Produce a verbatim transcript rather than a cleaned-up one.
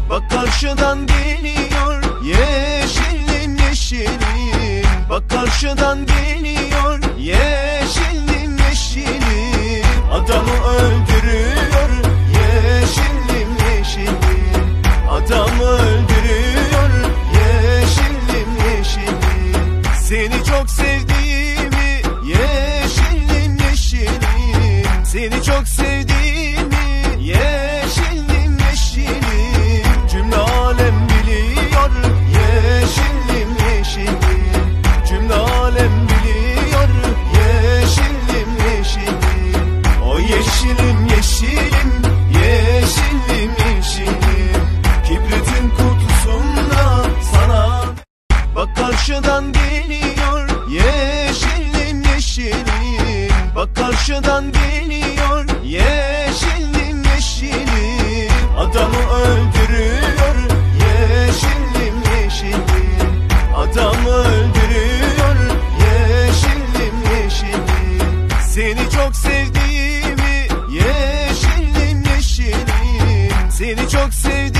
Bak karşıdan geliyor yeşillim yeşilim. Bak karşıdan geliyor yeşillim yeşilim. Adamı öldürüyor yeşillim yeşilim. Adamı öldürüyor yeşillim yeşilim. Seni çok sevdiğimi yeşillim yeşilim. Seni çok sevdiğimi yeşillim yeşilim. Cümle alem biliyor yeşillim yeşilim. Cümle alem biliyor yeşillim yeşilim. O yeşilim yeşilim yeşillim yeşilim. Kibritin kutusunda sana. Bak karşıdan geliyor yeşillim yeşilim. Bak karşıdan geliyor yeşillim yeşilim. Adamı öldürüyor yeşillim yeşilim. Adamı öldürüyor yeşillim yeşilim. Seni çok sevdiğimi yeşillim yeşilim. Seni çok sevdiğimi